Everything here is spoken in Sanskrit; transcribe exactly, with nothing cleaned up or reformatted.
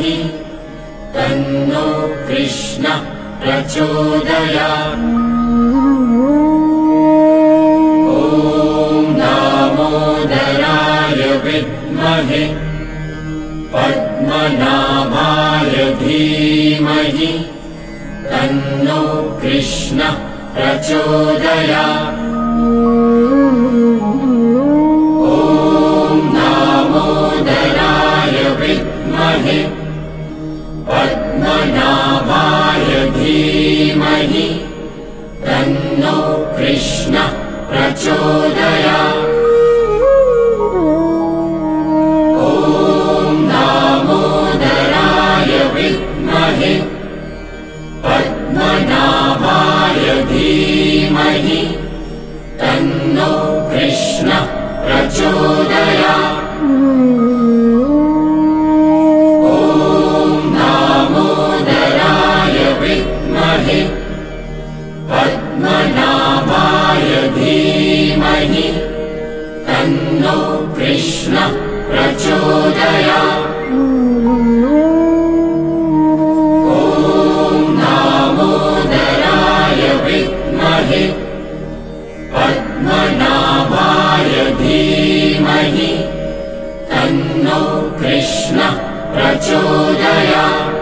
धीमहि तन्नो कृष्णः प्रचोदयात्। ॐ दामोदराय विद्महे पद्मनाभाय धीमहि तन्नो कृष्णः प्रचोदयात्। ॐ दामोदराय विद्महे पद्मनाभाय धीमहि तन्नो कृष्णः प्रचोदयात्। ॐ दामोदराय विद्महे पद्मनाभाय धीमहि तन्नो कृष्णः प्रचोदयात्। ॐ दामोदराय विद्महे पद्मनाभाय धीमहि तन्नो कृष्णः प्रचोदयात्। ॐ दामोदराय विद्महे पद्मनाभाय धीमहि तन्नो कृष्णः प्रचोदयात्।